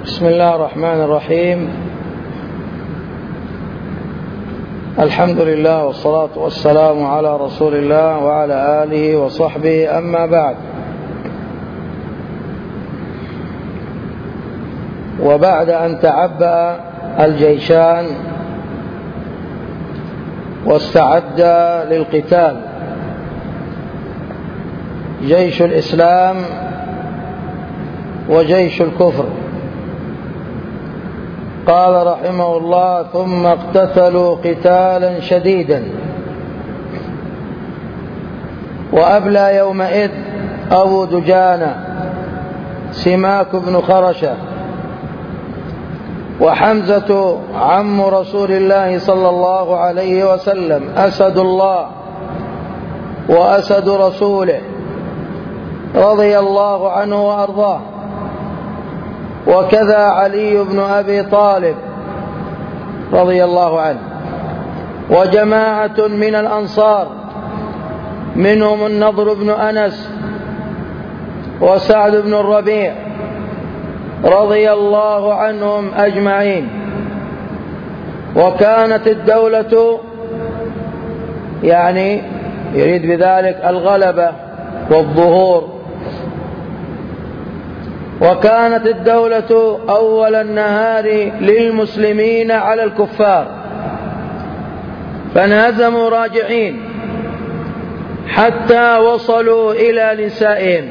بسم الله الرحمن الرحيم. الحمد لله والصلاة والسلام على رسول الله وعلى آله وصحبه، أما بعد. وبعد أن تعبأ الجيشان واستعد للقتال جيش الإسلام وجيش الكفر، قال رحمه الله: ثم اقتتلوا قتالا شديدا، وأبلى يومئذ أبو دجانة سماك بن خرشة وحمزة عم رسول الله صلى الله عليه وسلم أسد الله وأسد رسوله رضي الله عنه وأرضاه، وكذا علي بن أبي طالب رضي الله عنه، وجماعة من الأنصار منهم النضر بن أنس وسعد بن الربيع رضي الله عنهم أجمعين. وكانت الدولة، يعني يريد بذلك الغلبة والظهور، وكانت الدولة أول النهار للمسلمين على الكفار، فانهزموا راجعين حتى وصلوا إلى نسائهم،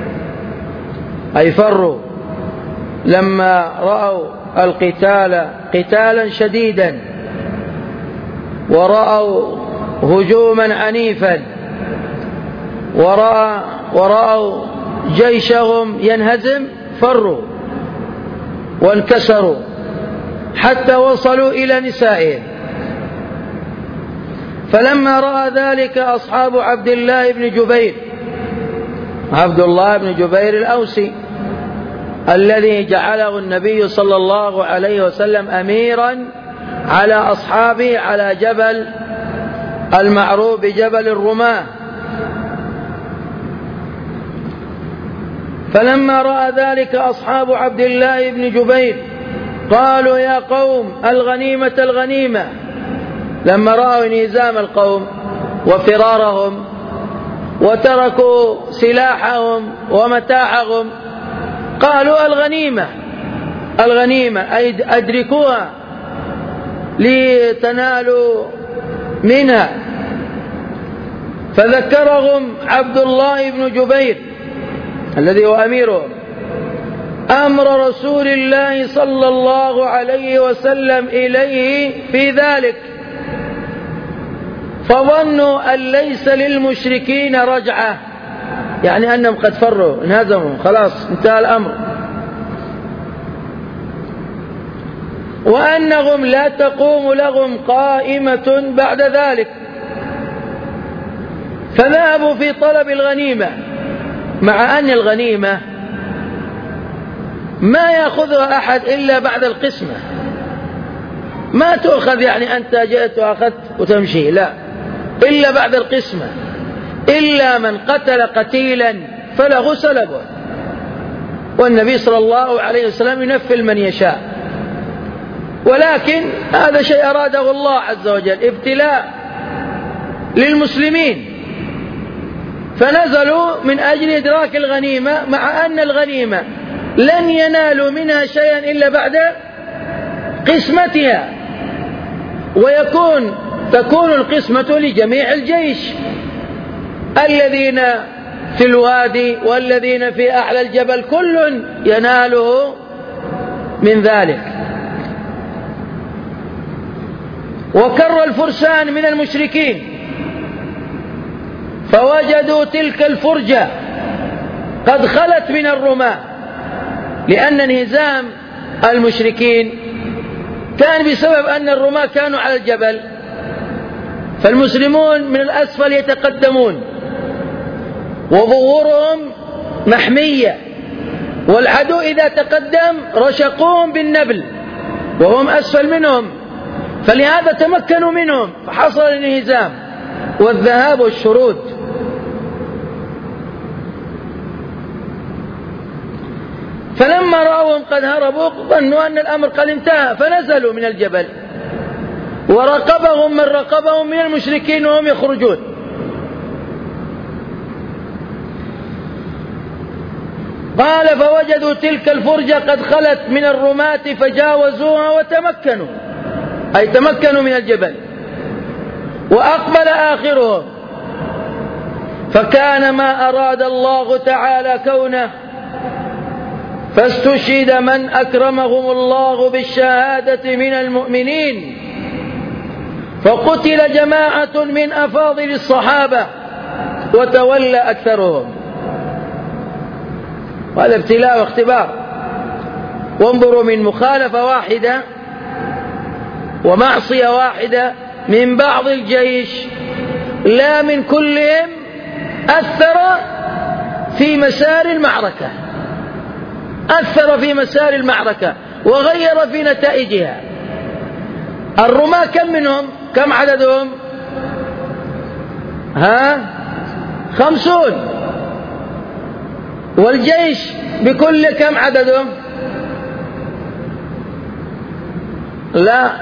أي فروا لما رأوا القتال قتالا شديدا ورأوا هجوما عنيفا ورأوا جيشهم ينهزم، فروا وانكسروا حتى وصلوا إلى نسائهم. فلما رأى ذلك أصحاب عبد الله بن جبير، عبد الله بن جبير الأوسي الذي جعله النبي صلى الله عليه وسلم أميرا على أصحابه على جبل المعروف بجبل الرماة، فلما رأى ذلك أصحاب عبد الله بن جبير قالوا: يا قوم الغنيمة الغنيمة. لما رأوا انهزام القوم وفرارهم وتركوا سلاحهم ومتاعهم قالوا: الغنيمة الغنيمة، أي أدركوها لتنالوا منها. فذكرهم عبد الله بن جبير الذي هو أميرهم أمر رسول الله صلى الله عليه وسلم إليه في ذلك، فظنوا أن ليس للمشركين رجعة، يعني أنهم قد فروا انهزموا خلاص انتهى الأمر، وأنهم لا تقوم لهم قائمة بعد ذلك، فذهبوا في طلب الغنيمة، مع أن الغنيمة ما يأخذها أحد إلا بعد القسمة، ما تؤخذ يعني أنت جئت وأخذت وتمشي، لا، إلا بعد القسمة، إلا من قتل قتيلا فله سلبه، والنبي صلى الله عليه وسلم ينفل من يشاء، ولكن هذا شيء أراده الله عز وجل، ابتلاء للمسلمين، فنزلوا من أجل إدراك الغنيمة، مع أن الغنيمة لن ينالوا منها شيئا إلا بعد قسمتها، تكون القسمة لجميع الجيش، الذين في الوادي والذين في أعلى الجبل كل يناله من ذلك. وكر الفرسان من المشركين فوجدوا تلك الفرجة قد خلت من الرماة، لأن انهزام المشركين كان بسبب أن الرماة كانوا على الجبل، فالمسلمون من الأسفل يتقدمون وظهورهم محمية، والعدو إذا تقدم رشقوهم بالنبل وهم أسفل منهم، فلهذا تمكنوا منهم، فحصل الانهزام والذهاب والشرود. فلما رأوهم قد هربوا ظنوا أن الأمر قد انتهى، فنزلوا من الجبل ورقبهم من رقبهم من المشركين وهم يخرجون. قال فوجدوا تلك الفرجة قد خلت من الرماة فجاوزوها وتمكنوا، أي تمكنوا من الجبل، وأقبل آخرهم، فكان ما أراد الله تعالى كونه، فاستشهد من أكرمهم الله بالشهادة من المؤمنين، فقتل جماعة من أفاضل الصحابة وتولى أكثرهم. وهذا ابتلاء واختبار. وانظروا من مخالفة واحدة ومعصية واحدة من بعض الجيش لا من كلهم أثر في مسار المعركة، أثر في مسار المعركة وغير في نتائجها. الرماة كم منهم؟ كم عددهم؟ 50. والجيش بكل كم عددهم؟ لا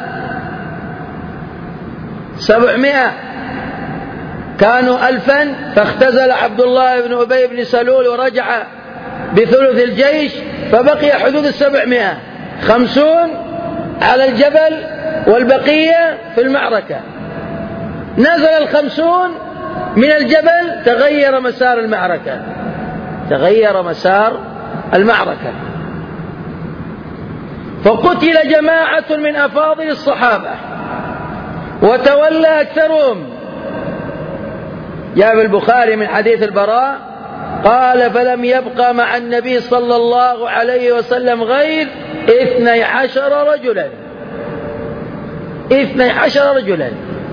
700. كانوا 1000 فاختزل عبد الله بن أبي بن سلول ورجع بثلث الجيش، فبقي حدود 700، 50 على الجبل والبقية في المعركة. نزل 50 من الجبل، تغير مسار المعركة، تغير مسار المعركة، فقتل جماعة من أفاضل الصحابة وتولى أكثرهم. جاء في البخاري من حديث البراء قال فلم يبقى مع النبي صلى الله عليه وسلم غير 12 رجلا، 12 رجلا.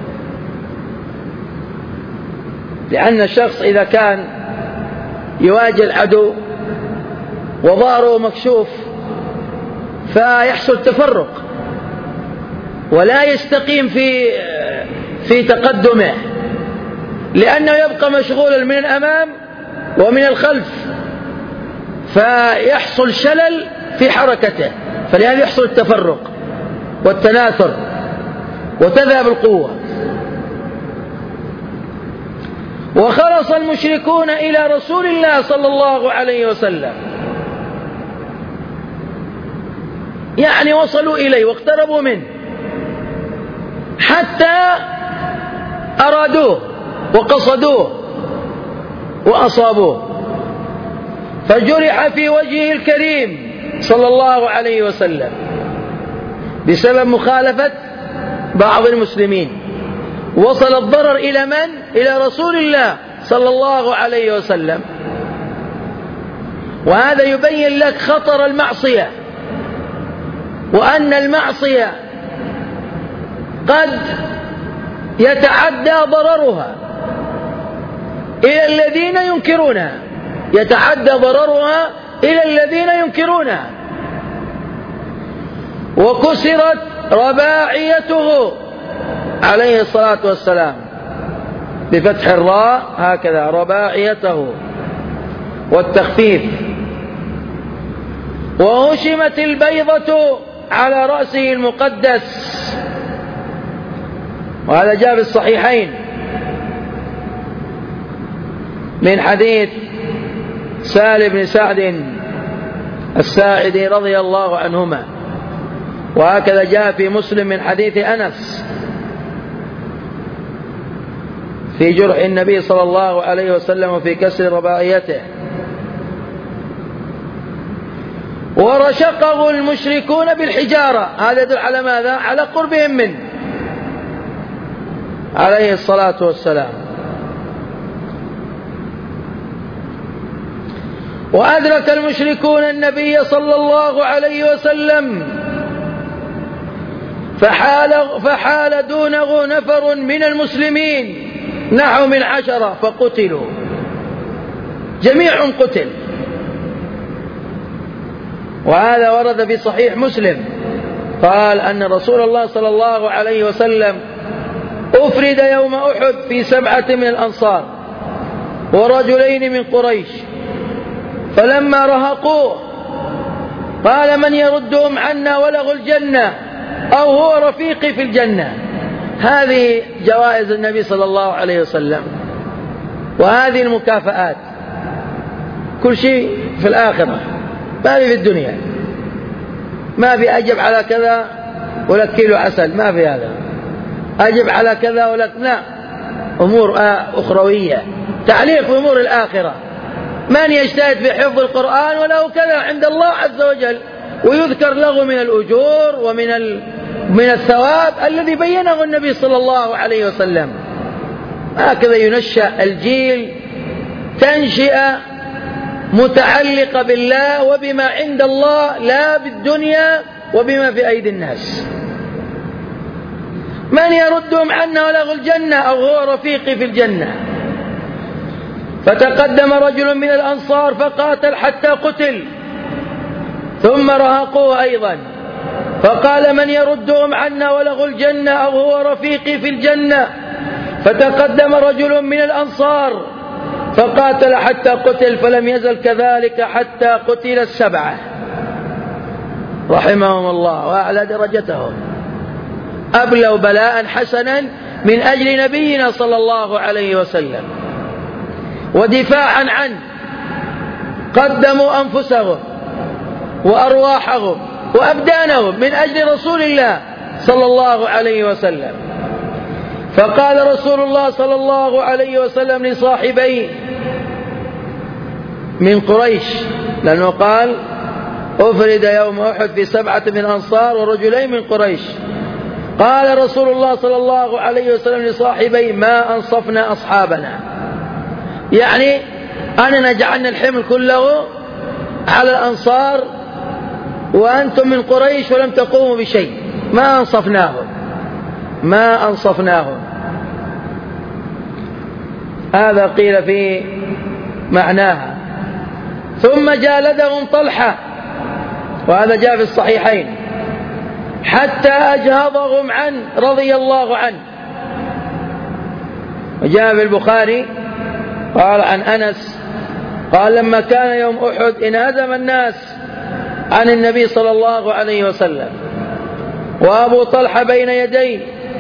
لأن الشخص إذا كان يواجه العدو وظهره مكشوف فيحصل تفرق ولا يستقيم في تقدمه، لأنه يبقى مشغولا من الأمام ومن الخلف، فيحصل شلل في حركته، فلهذا يحصل التفرق والتناثر وتذهب القوة. وخلص المشركون إلى رسول الله صلى الله عليه وسلم، يعني وصلوا إليه واقتربوا منه حتى أرادوه وقصدوه وأصابوه، فجرح في وجهه الكريم صلى الله عليه وسلم بسبب مخالفة بعض المسلمين. وصل الضرر إلى من؟ إلى رسول الله صلى الله عليه وسلم. وهذا يبين لك خطر المعصية، وأن المعصية قد يتعدى ضررها إلى الذين ينكرونها، يتعدى ضررها إلى الذين ينكرونها. وكسرت رباعيته عليه الصلاة والسلام بفتح الراء هكذا، رباعيته والتخفيف. وهشمت البيضة على رأسه المقدس، وهذا جاء في الصحيحين من حديث سهل بن سعد الساعدي رضي الله عنهما، وهكذا جاء في مسلم من حديث أنس في جرح النبي صلى الله عليه وسلم وفي كسر رباعيته. ورشقه المشركون بالحجارة، هذا يدل على ماذا؟ على قربهم منه عليه الصلاة والسلام. وأدرك المشركون النبي صلى الله عليه وسلم فحال دونه نفر من المسلمين نحو من 10 فقتلوا، جميعهم قتل. وهذا ورد في صحيح مسلم قال أن رسول الله صلى الله عليه وسلم أفرد يوم أحد في 7 من الأنصار ورجلين من قريش، فلما رهقوه قال من يردهم عنا ولغوا الجنة أو هو رفيقي في الجنة. هذه جوائز النبي صلى الله عليه وسلم، وهذه المكافآت. كل شيء في الآخرة، ما في الدنيا. ما في أجب على كذا ولك كيلو عسل، ما في هذا. أجب على كذا ولك لا، أمور أخروية، تعليق بأمور الآخرة. من يجتهد في حفظ القرآن وله كذا عند الله عز وجل، ويذكر له من الأجور ومن الثواب الذي بينه النبي صلى الله عليه وسلم. هكذا ينشأ الجيل تنشئة متعلقة بالله وبما عند الله، لا بالدنيا وبما في أيدي الناس. من يردهم عنا ولغوا الجنة أو هو رفيقي في الجنة. فتقدم رجل من الأنصار فقاتل حتى قتل، ثم رهقوه أيضا، فقال من يردهم عنا ولغوا الجنة أو هو رفيقي في الجنة. فتقدم رجل من الأنصار فقاتل حتى قتل، فلم يزل كذلك حتى قتل السبعة رحمهم الله وأعلى درجتهم. أبلوا بلاء حسنا من أجل نبينا صلى الله عليه وسلم، ودفاعا عنه قدموا أنفسهم وأرواحهم وأبدانهم من أجل رسول الله صلى الله عليه وسلم. فقال رسول الله صلى الله عليه وسلم لصاحبيه من قريش، لأنه قال أفرد يوم أحد في 7 من الأنصار ورجلين من قريش. قال رسول الله صلى الله عليه وسلم لصاحبيه ما أنصفنا أصحابنا، يعني أننا جعلنا الحمل كله على الأنصار وأنتم من قريش ولم تقوموا بشيء، ما أنصفناهم. هذا قيل في معناها. ثم جالدهم طلحة، وهذا جاء في الصحيحين، حتى أجهضهم عنه رضي الله عنه. وجاء في البخاري قال عن أنس قال لما كان يوم أحد انهزم الناس عن النبي صلى الله عليه وسلم، وأبو طلحة بين يديه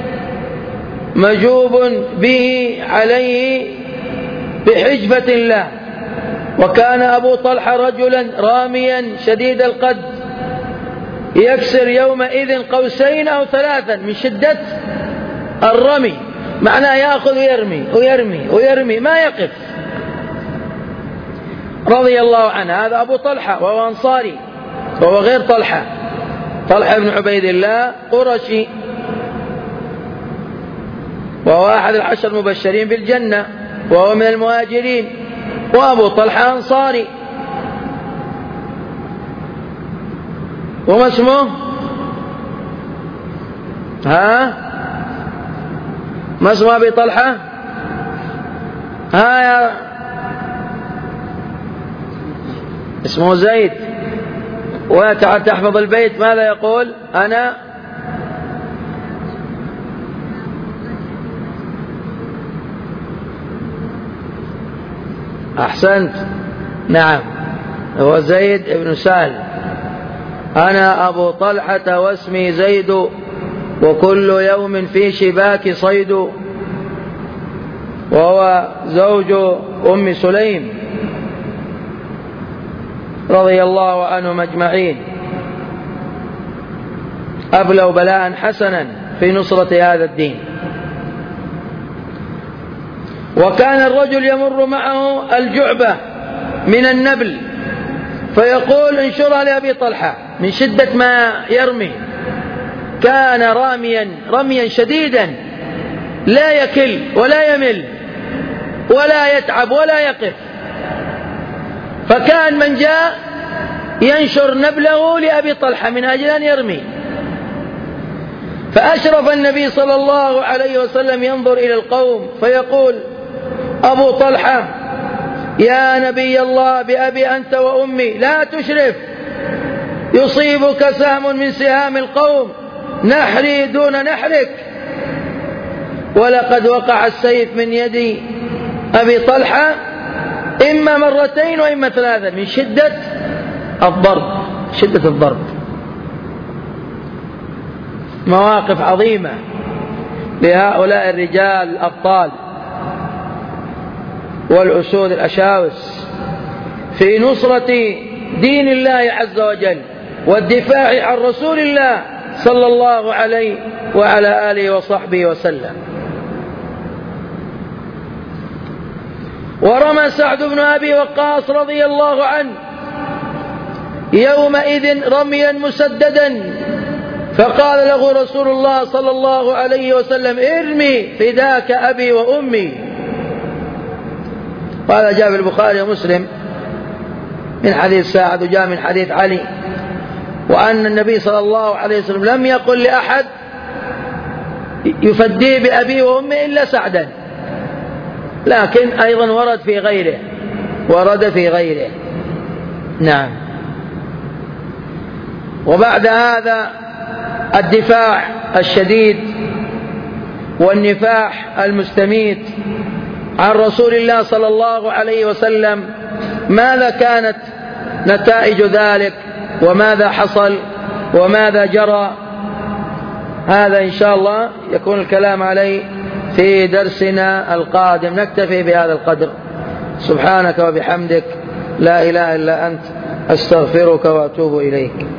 مجوب به عليه بحجبة الله. وكان أبو طلحة رجلا راميا شديد القد، يكسر يومئذ قوسين أو 3 من شدة الرمي، معناه يأخذ ويرمي ويرمي ويرمي ما يقف، رضي الله عنه. هذا أبو طلحة وهو أنصاري، وهو غير طلحة بن عبيد الله قرشي، وهو أحد 10 المبشرين بالجنة، وهو من المهاجرين، وأبو طلحة أنصاري. وما اسمه؟ ما اسم أبي طلحة؟ اسمه زيد. وتعال تحفظ البيت ماذا يقول؟ أنا أحسنت، نعم، هو زيد بن سهل. أنا أبو طلحة واسمي زيد، وكل يوم في شباك صيد. وهو زوج أم سليم رضي الله عنهم أجمعين. أبلوا بلاء حسنا في نصرة هذا الدين. وكان الرجل يمر معه الجعبة من النبل فيقول انشرها لأبي طلحة من شدة ما يرمي. كان رميا شديدا لا يكل ولا يمل ولا يتعب ولا يقف. فكان من جاء ينشر نبله لأبي طلحة من أجل أن يرمي. فأشرف النبي صلى الله عليه وسلم ينظر إلى القوم فيقول أبو طلحة يا نبي الله بأبي أنت وأمي لا تشرف، يصيبك سهم من سهام القوم، نحري دون نحرك. ولقد وقع السيف من يد أبي طلحة إما 2 وإما 3 من شدة الضرب، شدة الضرب. مواقف عظيمة لهؤلاء الرجال الأبطال والأسود الأشاوس في نصرة دين الله عز وجل والدفاع عن رسول الله صلى الله عليه وعلى آله وصحبه وسلم. ورمى سعد بن أبي وقاص رضي الله عنه يومئذ رميا مسددا، فقال له رسول الله صلى الله عليه وسلم: ارمي فداك أبي وأمي. وهذا جاء في البخاري ومسلم من حديث سعد، وجاء من حديث علي، وأن النبي صلى الله عليه وسلم لم يقل لأحد يفدي بأبيه وأمه إلا سعدا، لكن أيضا ورد في غيره. نعم. وبعد هذا الدفاع الشديد والنفاح المستميت عن رسول الله صلى الله عليه وسلم، ماذا كانت نتائج ذلك وماذا حصل وماذا جرى؟ هذا إن شاء الله يكون الكلام عليه في درسنا القادم. نكتفي بهذا القدر. سبحانك وبحمدك، لا إله إلا أنت، أستغفرك وأتوب إليك.